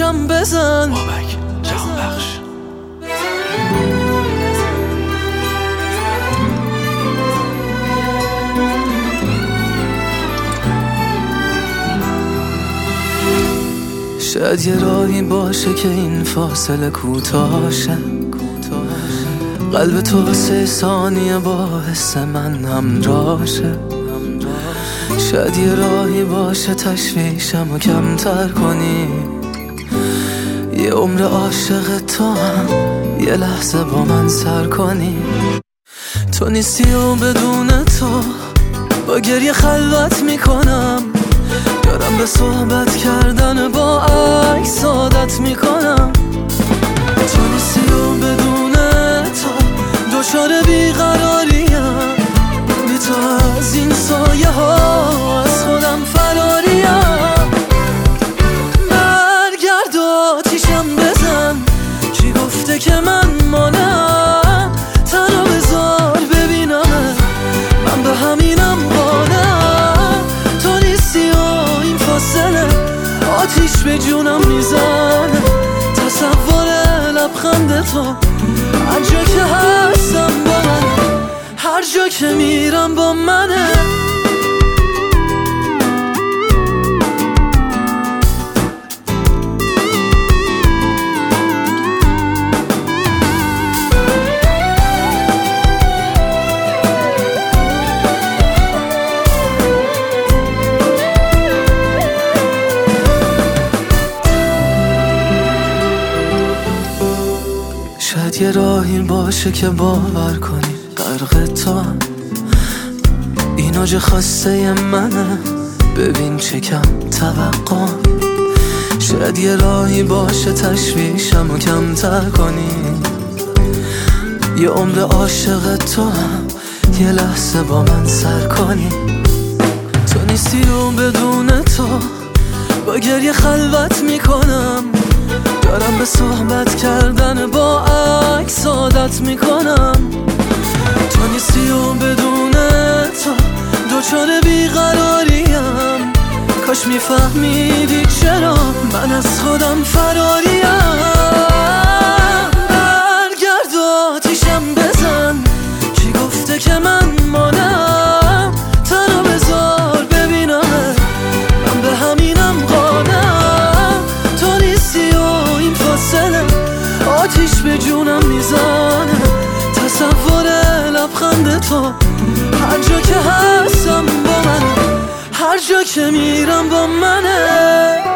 آتیشم بزن. بابک جهانبخش. شاید یه راهی باشه که این فاصله کوتاه شه، قلب تو واسه ثانیه باعث من همراه شه. شاید یه راهی باشه تشویشم و کمتر کنی، یه عمر عاشق تو هم یه لحظه با من سر کنی. تو نیستی و بدون تو با گریه خلوت میکنم، دارم به صحبت کردن با عکس عادت میکنم. تو نیستی و بدون تو دچار بیقراریم، بی تو از این سایه ها از خودم فراریم. برگرد آتیشم بزن، کی گفته که من مانم؟ تنها بذار ببینم من به همینم قانم. تو نیستی و این فاصله آتیش به جونم میزنه، تصور لبخند تو هر جا که هستم با منه، هر جا که میرم با منه. شاید یه راهی باشه که باور کنی غرق تو هم، این اوج خواسته منه، ببین چه کم توقع. شاید یه راهی باشه تشویشم و کمتر کنی، یه عمر عاشق تو هم یه لحظه با من سر کنی. تو نیستی و بدون تو با گریه خلوت میکنم، دارم به صحبت کردن با عکس عادت میکنم. تو نیستی و بدون تو دچار بیقراریم، کاش میفهمیدی چرا من از خودم فراریم. برگرد آتیشم بزن، کی گفته که من مانم؟ تنها بذار ببینم من به همینم قانم. تو نیستی و این فاصله آتیش به جونم میزنه، تصور لبخند تو هر جا که هستم با منه، هر جا که میرم با منه.